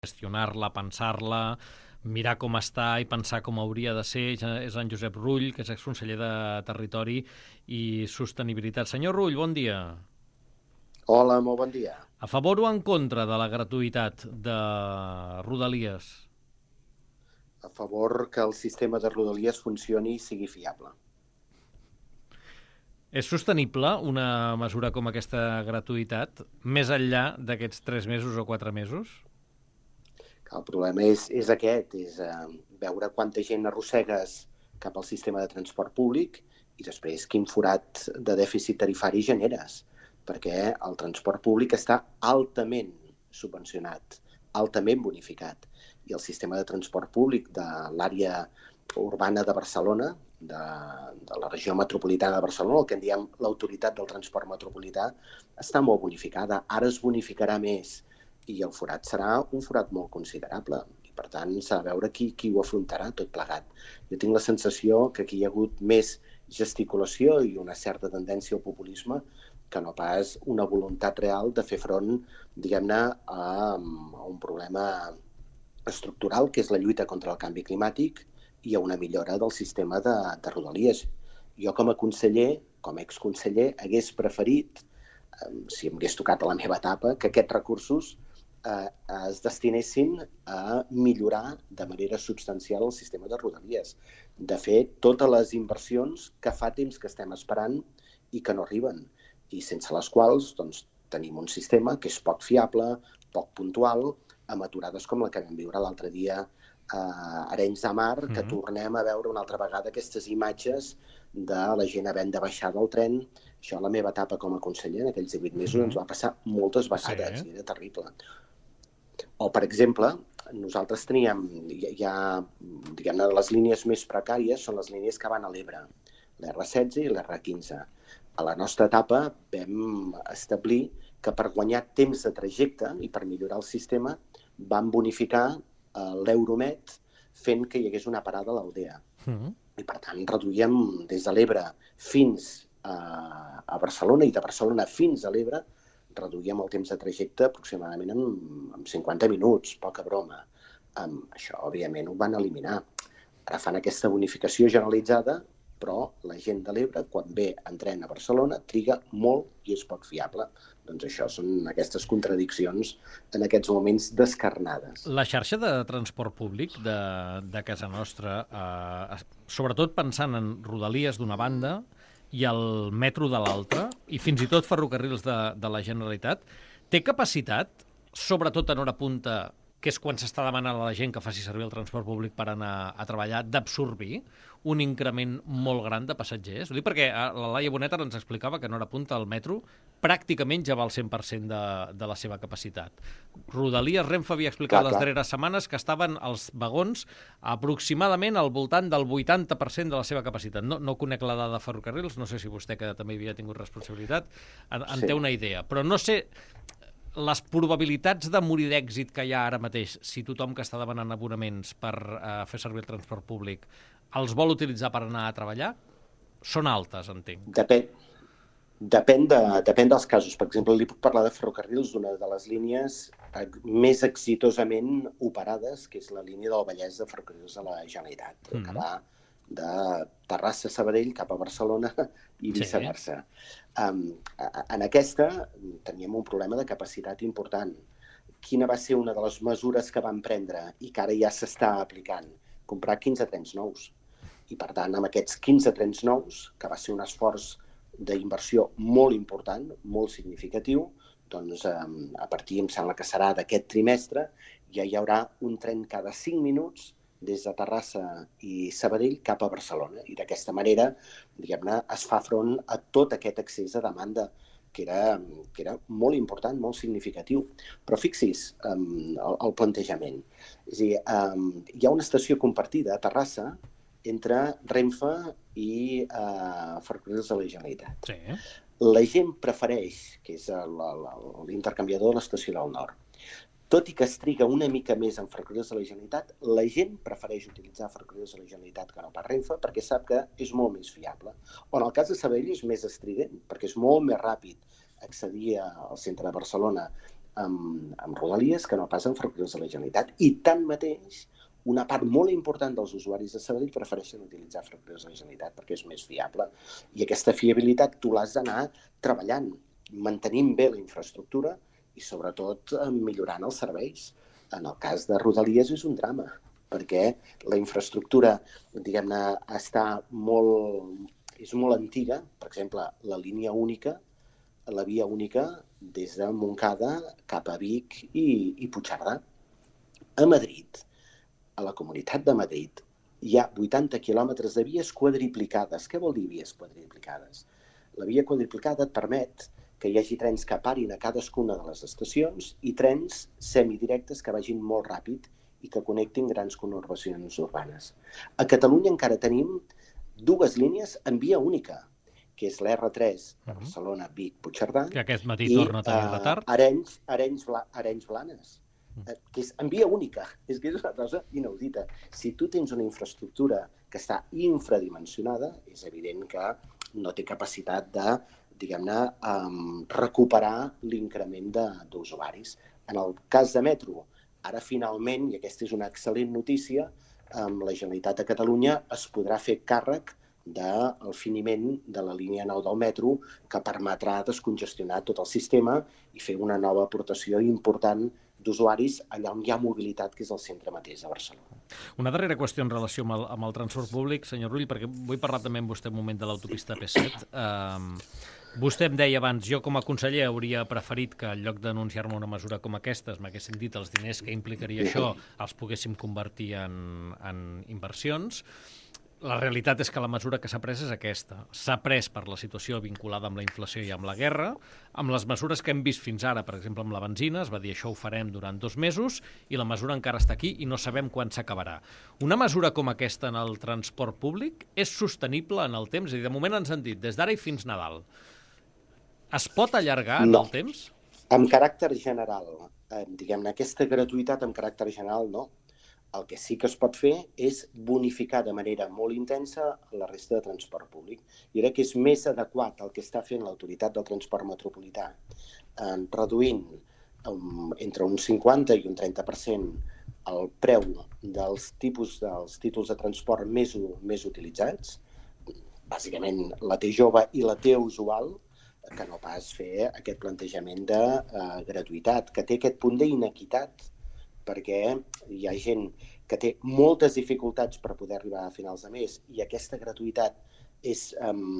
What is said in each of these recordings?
gestionar-la, pensar-la, mirar com està i pensar com hauria de ser. És en Josep Rull, que és exconseller de Territori i Sostenibilitat. Senyor Rull, bon dia. Hola, molt bon dia. A favor o en contra de la gratuïtat de Rodalies? A favor que el sistema de Rodalies funcioni i sigui fiable. És sostenible una mesura com aquesta gratuïtat més enllà d'aquests 3 mesos o 4 mesos? El problema és aquest, és veure quanta gent arrossegues cap al sistema de transport públic i després quin forat de dèficit tarifari generes, perquè el transport públic està altament subvencionat, altament bonificat, i el sistema de transport públic de l'àrea urbana de Barcelona, de la regió metropolitana de Barcelona, el que en diem l'autoritat del transport metropolità, està molt bonificada. Ara es bonificarà més i el forat serà un forat molt considerable. I, per tant, s'ha de veure qui ho afrontarà tot plegat. Jo tinc la sensació que aquí hi ha hagut més gesticulació i una certa tendència al populisme que no pas una voluntat real de fer front, diguem-ne, a un problema estructural, que és la lluita contra el canvi climàtic i a una millora del sistema de Rodalies. Jo, com a conseller, com a exconseller, hagués preferit, si em hagués tocat a la meva etapa, que aquests recursos es destinessin a millorar de manera substancial el sistema de Rodalies. De fet, totes les inversions que fa temps que estem esperant i que no arriben, i sense les quals doncs, tenim un sistema que és poc fiable, poc puntual, amb aturades com la que vam viure l'altre dia a Arenys de Mar, que tornem a veure una altra vegada aquestes imatges de la gent havent de baixar del tren. Això a la meva etapa com a conseller, en aquells 18 mesos, ens va passar moltes vegades, i era terrible. O, per exemple, nosaltres teníem, diguem-ne, les línies més precàries són les línies que van a l'Ebre, l'R16 i l'R15. A la nostra etapa vam establir que per guanyar temps de trajecte i per millorar el sistema vam bonificar l'Euromed fent que hi hagués una parada a l'Aldea. I, per tant, reduïem des de l'Ebre fins a Barcelona i de Barcelona fins a l'Ebre reduïem el temps de trajecte aproximadament en 50 minuts, poca broma. Això, òbviament, ho van eliminar. Ara fan aquesta bonificació generalitzada, però la gent de l'Ebre, quan ve en tren a Barcelona, triga molt i és poc fiable. Doncs això són aquestes contradiccions en aquests moments descarnades. La xarxa de transport públic de casa nostra, sobretot pensant en Rodalies d'una banda i el metro de l'altra, i fins i tot ferrocarrils de la Generalitat, té capacitat, sobretot en hora punta, que és quan s'està demanant a la gent que faci servir el transport públic per anar a treballar, d'absorbir un increment molt gran de passatgers? Ho dic perquè la Laia Bonet ens explicava que en hora punta el metro pràcticament ja va al 100% de la seva capacitat. Rodalies, Renfe havia explicat les darreres setmanes que estaven els vagons aproximadament al voltant del 80% de la seva capacitat. No conec la dada de ferrocarrils, no sé si vostè, que també havia tingut responsabilitat, en té una idea. Però no sé les probabilitats de morir d'èxit que hi ha ara mateix, si tothom que està demanant abonaments per fer servir el transport públic els vol utilitzar per anar a treballar, són altes, entenc. Depèn dels casos. Per exemple, li puc parlar de ferrocarrils d'una de les línies més exitosament operades, que és la línia del Vallès de ferrocarrils de la Generalitat, que va de Terrassa a Sabadell cap a Barcelona i viceversa. En aquesta teníem un problema de capacitat important. Quina va ser una de les mesures que vam prendre i que ara ja s'està aplicant? Comprar 15 trens nous. I, per tant, amb aquests 15 trens nous, que va ser un esforç d'inversió molt important, molt significatiu, doncs a partir, em sembla que serà d'aquest trimestre, ja hi haurà un tren cada 5 minuts des de Terrassa i Sabadell cap a Barcelona. I d'aquesta manera, diguem-ne, es fa front a tot aquest excés de demanda, que era molt important, molt significatiu. Però fixi's el plantejament. És a dir, hi ha una estació compartida a Terrassa entre Renfe i ferrocarrils de la Generalitat. Sí. La gent prefereix, que és l'intercanviador de l'estació del Nord, tot i que es triga una mica més en ferrocarrils de la Generalitat, la gent prefereix utilitzar ferrocarrils de la Generalitat que no pas Renfe perquè sap que és molt més fiable. O en el cas de Sabadell és més estrident, perquè és molt més ràpid accedir al centre de Barcelona amb Rodalies que no pas amb Ferrocarrils de la Generalitat. I tanmateix, una part molt important dels usuaris de Sabadell prefereixen utilitzar Ferrocarrils de la Generalitat perquè és més fiable. I aquesta fiabilitat tu l'has d'anar treballant, mantenint bé la infraestructura i sobretot millorant els serveis. En el cas de Rodalies és un drama, perquè la infraestructura, diguem-ne, és molt antiga. Per exemple, la línia única, la via única des de Montcada cap a Vic i Puigcerdà. A Madrid, a la Comunitat de Madrid, hi ha 80 quilòmetres de vies quadriplicades. Què vol dir vies quadriplicades? La via quadriplicada et permet que hi hagi trens que parin a cadascuna de les estacions i trens semidirectes que vagin molt ràpid i que connectin grans conurbacions urbanes. A Catalunya encara tenim 2 línies en via única, que és l'R3 de Barcelona, Vic, Puigcerdà, que aquest matí torna a tenir retard. Arenys Blanes, que és en via única. És que és una cosa inaudita. Si tu tens una infraestructura que està infradimensionada, és evident que no té capacitat de, diguem-ne, recuperar l'increment d'usuaris. En el cas de metro, ara finalment, i aquesta és una excel·lent notícia, la Generalitat de Catalunya es podrà fer càrrec del finiment de la línia 9 del metro, que permetrà descongestionar tot el sistema i fer una nova aportació important d'usuaris allà on hi ha mobilitat, que és el centre mateix de Barcelona. Una darrera qüestió en relació amb el transport públic, senyor Rull, perquè vull parlar també amb vostè un moment de l'autopista P7. Vostè em deia abans, jo com a conseller hauria preferit que en lloc d'anunciar-me una mesura com aquesta m'haguessin dit els diners que implicaria això els poguéssim convertir en inversions. La realitat és que la mesura que s'ha pres és aquesta. S'ha pres per la situació vinculada amb la inflació i amb la guerra, amb les mesures que hem vist fins ara, per exemple, amb la benzina, es va dir això ho farem durant 2 mesos, i la mesura encara està aquí i no sabem quan s'acabarà. Una mesura com aquesta en el transport públic és sostenible en el temps? És a dir, de moment ens han dit, des d'ara i fins Nadal. Es pot allargar en el temps? Amb caràcter general, diguem-ne, aquesta gratuïtat amb caràcter general no. El que sí que es pot fer és bonificar de manera molt intensa la resta de transport públic. Jo crec que és més adequat el que està fent l'Autoritat del Transport Metropolità, reduint entre un 50 i un 30% el preu dels títols de transport més utilitzats, bàsicament la T jove i la T usual, que no pas fer aquest plantejament de gratuïtat, que té aquest punt d'inequitat, perquè hi ha gent que té moltes dificultats per poder arribar a finals de mes i aquesta gratuïtat és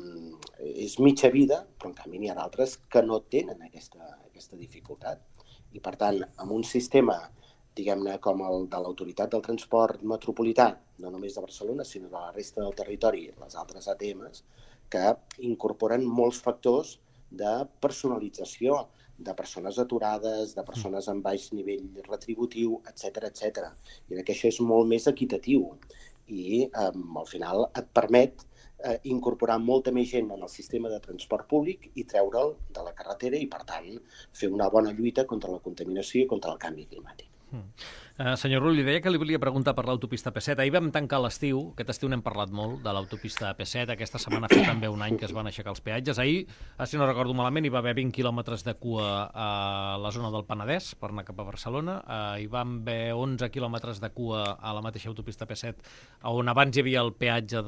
mitja vida, però en canvi n'hi ha d'altres que no tenen aquesta dificultat. I per tant, amb un sistema, diguem-ne, com el de l'Autoritat del Transport Metropolità, no només de Barcelona, sinó de la resta del territori, les altres ATMs, que incorporen molts factors de personalització, de persones aturades, de persones amb baix nivell retributiu, etc. I crec que això és molt més equitatiu i al final et permet incorporar molta més gent en el sistema de transport públic i treure'l de la carretera i, per tant, fer una bona lluita contra la contaminació i contra el canvi climàtic. Senyor Rull, li deia que li volia preguntar per l'autopista P7. Ahir vam tancar l'estiu, aquest estiu n'hem parlat molt de l'autopista P7, aquesta setmana fa també un any que es van aixecar els peatges. Ahir, si no recordo malament, hi va haver 20 quilòmetres de cua a la zona del Penedès per anar cap a Barcelona, hi van haver 11 quilòmetres de cua a la mateixa autopista P7, on abans hi havia el peatge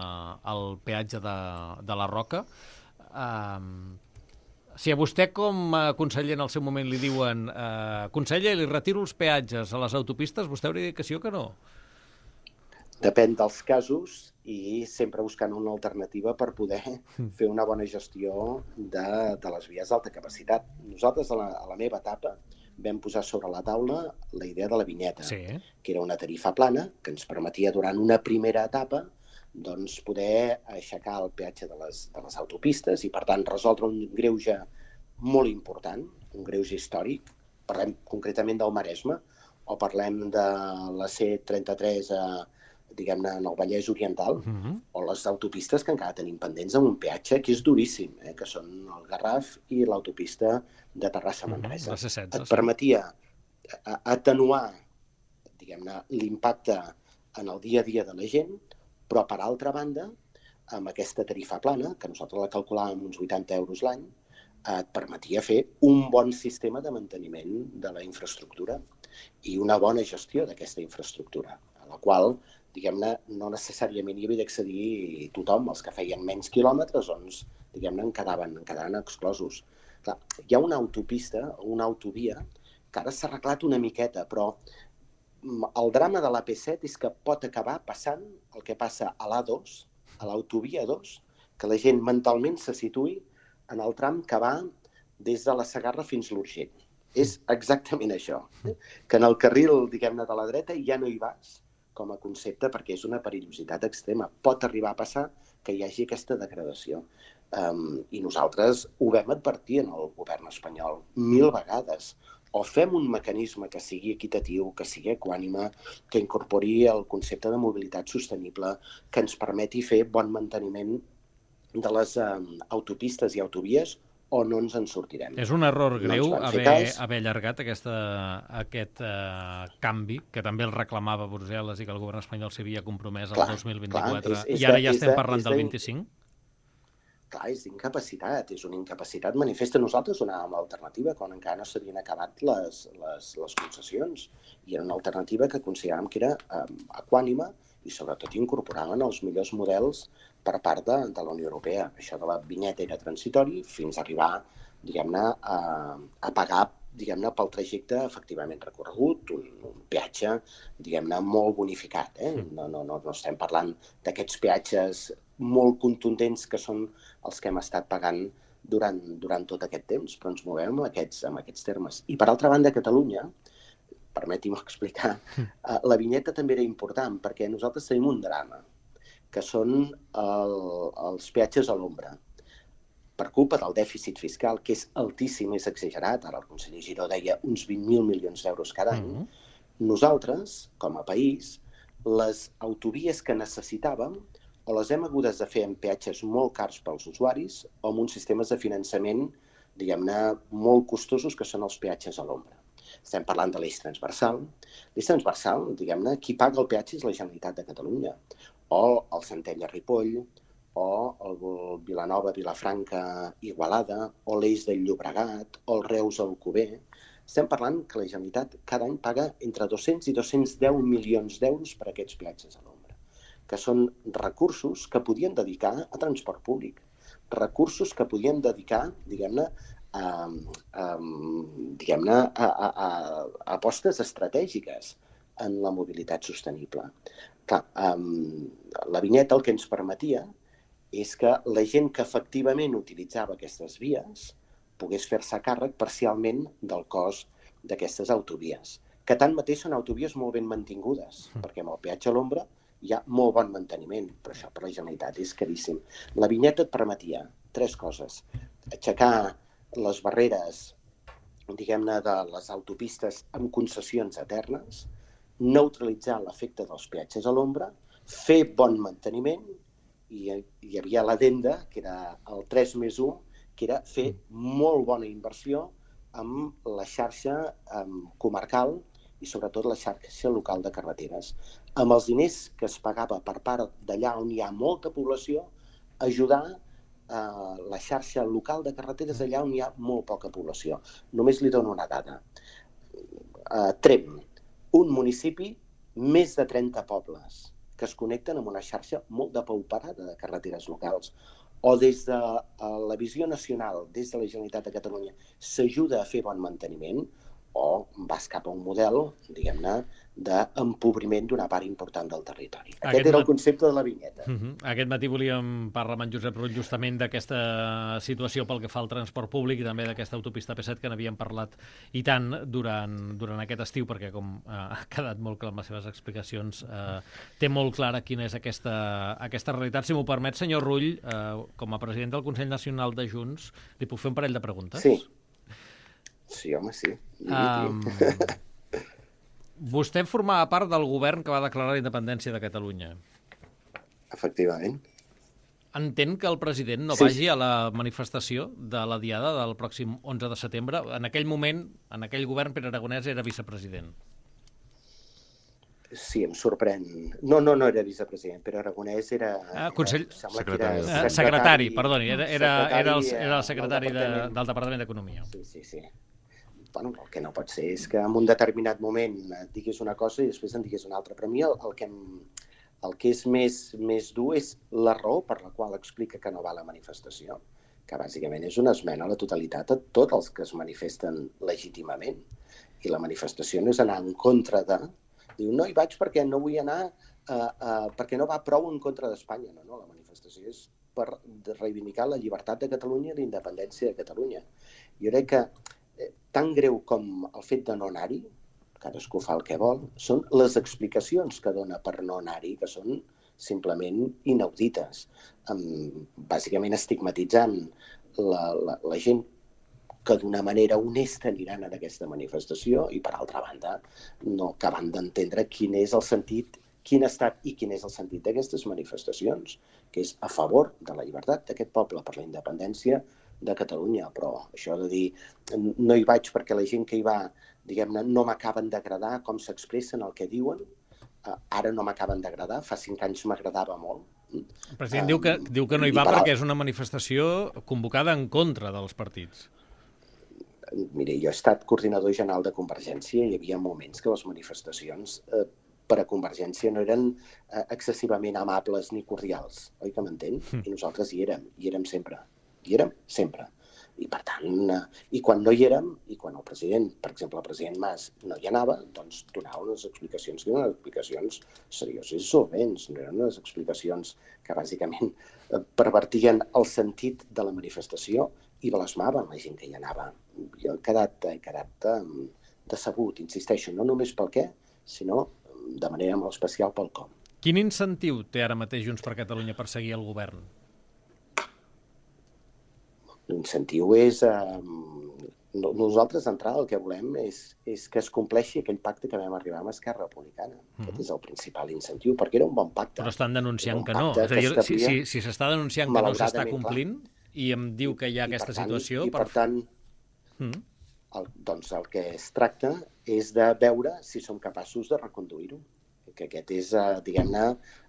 de la Roca. Si a vostè com a conseller en el seu moment li diuen conseller, li retiro els peatges a les autopistes, vostè hauria dit que sí o que no? Depèn dels casos i sempre buscant una alternativa per poder fer una bona gestió de les vies d'alta capacitat. Nosaltres a la meva etapa vam posar sobre la taula la idea de la vinyeta, que era una tarifa plana que ens permetia durant una primera etapa doncs, poder aixecar el peatge de les autopistes i, per tant, resoldre un greuge molt important, un greuge històric. Parlem concretament del Maresme o parlem de la C33 diguem-ne, en el Vallès Oriental, o les autopistes que encara tenim pendents amb un peatge que és duríssim, que són el Garraf i l'autopista de Terrassa-Manresa. Et permetia atenuar, diguem-ne, l'impacte en el dia a dia de la gent, però, per altra banda, amb aquesta tarifa plana, que nosaltres la calculàvem uns 80 euros l'any, et permetia fer un bon sistema de manteniment de la infraestructura i una bona gestió d'aquesta infraestructura, a la qual, diguem-ne, no necessàriament hi havia d'accedir tothom. Els que feien menys quilòmetres, doncs, diguem-ne, en quedaven exclosos. Clar, hi ha una autopista, una autovia, que ara s'ha arreglat una miqueta, però el drama de l'AP7 és que pot acabar passant el que passa a l'A2, a l'autovia 2, que la gent mentalment se situï en el tram que va des de la Segarra fins l'Urgell. És exactament això, que en el carril, diguem-ne, de la dreta ja no hi vas com a concepte perquè és una perillositat extrema. Pot arribar a passar que hi hagi aquesta degradació. I nosaltres ho vam advertir en el govern espanyol 1000 vegades. O fem un mecanisme que sigui equitatiu, que sigui equànime, que incorpori el concepte de mobilitat sostenible, que ens permeti fer bon manteniment de les autopistes i autovies, o no ens en sortirem. És un error greu haver allargat aquest canvi, que també el reclamava Brussel·les i que el govern espanyol s'hi havia compromès el 2024, i ara ja estem parlant del 25? Clar, és d'incapacitat, és una incapacitat manifesta. Nosaltres donàvem l'alternativa quan encara no s'havien acabat les concessions, i era una alternativa que consideràvem que era equànima i sobretot incorporaven els millors models per part de la Unió Europea. Això de la vinyeta era transitori fins a arribar, diguem-ne, a pagar, diguem-ne, pel trajecte efectivament recorregut, un peatge, diguem-ne, molt bonificat. No estem parlant d'aquests peatges molt contundents que són els que hem estat pagant durant tot aquest temps, però ens movem amb aquests termes. I per altra banda, a Catalunya, permeti'm explicar, la vinyeta també era important perquè nosaltres tenim un drama, que són els peatges a l'ombra. Per culpa del dèficit fiscal, que és altíssim, és exagerat, ara el conseller Giró deia uns 20.000 milions d'euros cada any, nosaltres, com a país, les autovies que necessitàvem o les hem hagut de fer en peatges molt cars pels usuaris o amb uns sistemes de finançament, diguem-ne, molt costosos, que són els peatges a l'ombra. Estem parlant de l'eix transversal. L'eix transversal, diguem-ne, qui paga el peatge és la Generalitat de Catalunya, o el Centella-Ripoll, o el Vilanova-Vilafranca-Igualada, o l'eix del Llobregat, o el Reus-Alcover. Estem parlant que la Generalitat cada any paga entre 200 i 210 milions d'euros per aquests peatges a l'ombra, que són recursos que podien dedicar a transport públic, recursos que podien dedicar, diguem-ne, a apostes estratègiques en la mobilitat sostenible. Clar, la vinyeta el que ens permetia és que la gent que efectivament utilitzava aquestes vies pogués fer-se càrrec parcialment del cost d'aquestes autovies, que tanmateix són autovies molt ben mantingudes, perquè amb el peatge a l'ombra hi ha molt bon manteniment, però això per la Generalitat és caríssim. La vinyeta et permetia 3 coses. Aixecar les barreres, diguem-ne, de les autopistes amb concessions eternes, neutralitzar l'efecte dels peatges a l'ombra, fer bon manteniment, i hi havia l'addenda, que era el 3+1, que era fer molt bona inversió amb la xarxa comarcal i sobretot la xarxa local de carreteres. Amb els diners que es pagava per part d'allà on hi ha molta població, ajudar la xarxa local de carreteres allà on hi ha molt poca població. Només li dono una dada. Tremp, un municipi, més de 30 pobles que es connecten amb una xarxa molt depauperada de carreteres locals. O des de la visió nacional, des de la Generalitat de Catalunya, s'ajuda a fer bon manteniment, o vas cap a un model, diguem-ne, d'empobriment d'una part important del territori. Aquest era el concepte de la vinyeta. Aquest matí volíem parlar amb en Josep Rull justament d'aquesta situació pel que fa al transport públic i també d'aquesta autopista P7 que n'havíem parlat i tant durant aquest estiu, perquè com ha quedat molt clar amb les seves explicacions, té molt clara quina és aquesta realitat. Si m'ho permet, senyor Rull, com a president del Consell Nacional de Junts, li puc fer un parell de preguntes? Sí, home, sí. Vostè formava part del govern que va declarar la independència de Catalunya. Efectivament. Entén que el president no vagi a la manifestació de la Diada del pròxim 11 de setembre. En aquell moment, en aquell govern, Pere Aragonès era vicepresident. Sí, em sorprèn. No era vicepresident, Pere Aragonès era... Sembla que era secretari, perdoni, era el secretari del del Departament d'Economia. Sí. Bueno, el que no pot ser és que en un determinat moment digués una cosa i després en digués una altra. Però a mi el que és més dur és la raó per la qual explica que no va a la manifestació, que bàsicament és una esmena a la totalitat a tots els que es manifesten legítimament. I la manifestació no és anar en contra de... Diu, no hi vaig perquè no vull anar, perquè no va prou en contra d'Espanya. No, la manifestació és per reivindicar la llibertat de Catalunya i la independència de Catalunya. Jo crec que tan greu com el fet de no anar-hi, cadascú fa el que vol, són les explicacions que dona per no anar-hi, que són simplement inaudites, bàsicament estigmatitzant la gent que d'una manera honesta aniran a aquesta manifestació i, per altra banda, no acaben d'entendre quin és el sentit, quin ha estat i quin és el sentit d'aquestes manifestacions, que és a favor de la llibertat d'aquest poble per la independència de Catalunya. Però això de dir no hi vaig perquè la gent que hi va, diguem-ne, no m'acaben d'agradar com s'expressen, el que diuen, ara no m'acaben d'agradar, fa 5 anys m'agradava molt. El president diu que no hi va perquè és una manifestació convocada en contra dels partits. Mire, jo he estat coordinador general de Convergència i hi havia moments que les manifestacions per a Convergència no eren excessivament amables ni cordials, oi que m'entén? I nosaltres hi érem sempre. Hi érem sempre. I per tant, i quan no hi érem, i quan el president, per exemple, el president Mas, no hi anava, doncs donava unes explicacions que eren unes explicacions serioses i solvents, no eren unes explicacions que bàsicament pervertien el sentit de la manifestació i blasmaven la gent que hi anava. Jo he quedat decebut, insisteixo, no només pel què, sinó de manera molt especial pel com. Quin incentiu té ara mateix Junts per Catalunya per seguir al govern? L'incentiu és... Nosaltres, d'entrada, el que volem és que es compleixi aquell pacte que vam arribar amb Esquerra Republicana. Aquest és el principal incentiu, perquè era un bon pacte. Però estan denunciant que no. És a dir, si s'està denunciant que no s'està complint i em diu que hi ha aquesta situació... I per tant, doncs el que es tracta és de veure si som capaços de reconduir-ho. Que aquest és, diguem-ne,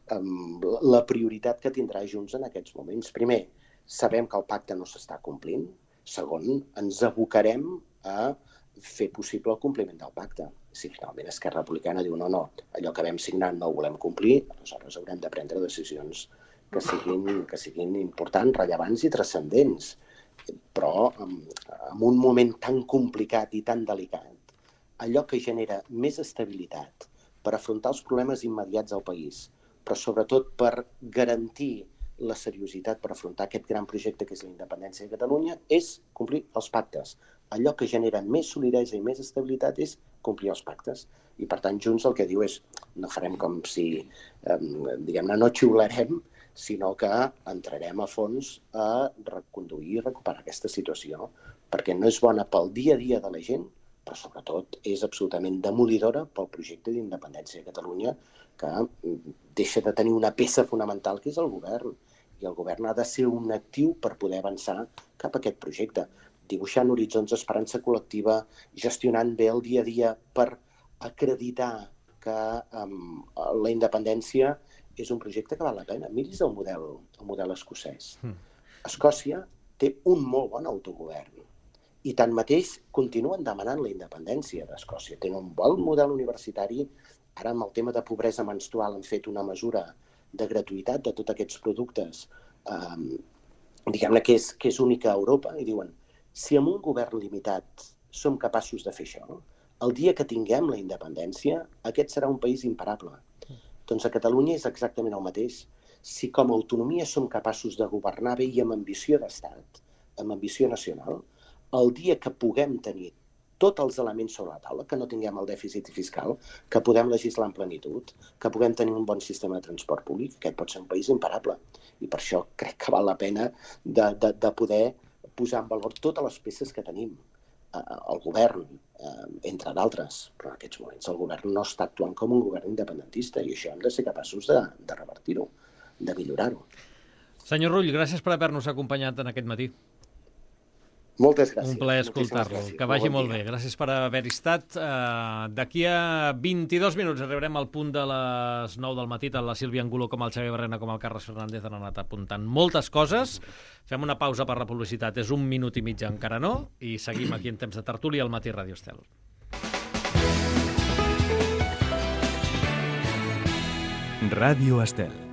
la prioritat que tindrà Junts en aquests moments. Primer, sabem que el pacte no s'està complint. Segon, ens abocarem a fer possible el compliment del pacte. Si finalment Esquerra Republicana diu no, allò que vam signar no ho volem complir, aleshores haurem de prendre decisions que siguin importants, rellevants i transcendents. Però en un moment tan complicat i tan delicat, allò que genera més estabilitat per afrontar els problemes immediats al país, però sobretot per garantir la seriositat per afrontar aquest gran projecte que és la independència de Catalunya, és complir els pactes. Allò que genera més solidesa i més estabilitat és complir els pactes. I per tant, Junts el que diu és, no farem com si, diguem-ne, no xiularem, sinó que entrarem a fons a reconduir i recuperar aquesta situació, perquè no és bona pel dia a dia de la gent, però sobretot és absolutament demolidora pel projecte d'independència de Catalunya, que deixa de tenir una peça fonamental que és el govern. I el govern ha de ser un actiu per poder avançar cap a aquest projecte, dibuixant horitzons d'esperança col·lectiva, gestionant bé el dia a dia per acreditar que la independència és un projecte que val la pena. Miris el model escocès. Escòcia té un molt bon autogovern i tanmateix continuen demanant la independència d'Escòcia. Tenen un bon model universitari. Ara amb el tema de pobresa menstrual han fet una mesura de gratuïtat de tots aquests productes, diguem-ne que és única a Europa, i diuen, si amb un govern limitat som capaços de fer això, el dia que tinguem la independència, aquest serà un país imparable. Doncs a Catalunya és exactament el mateix. Si com a autonomia som capaços de governar bé i amb ambició d'estat, amb ambició nacional, el dia que puguem tenir tots els elements sobre la taula, que no tinguem el dèficit fiscal, que podem legislar en plenitud, que puguem tenir un bon sistema de transport públic, aquest pot ser un país imparable. I per això crec que val la pena de poder posar en valor totes les peces que tenim. El govern, entre d'altres, però en aquests moments el govern no està actuant com un govern independentista i això hem de ser capaços de revertir-ho, de millorar-ho. Senyor Rull, gràcies per haver-nos acompanyat en aquest matí. Moltes gràcies. Un plaer escoltar-lo. Que vagi molt bé. Gràcies per haver-hi estat. D'aquí a 22 minuts arribarem al punt de les 9 del matí. Tant la Sílvia Angulo com el Xavier Barrena com el Carles Fernández han anat apuntant moltes coses. Fem una pausa per la publicitat. És 1 minut i mig, encara no. I seguim aquí en temps de tertúlia al Matí Ràdio Estel. Ràdio Estel.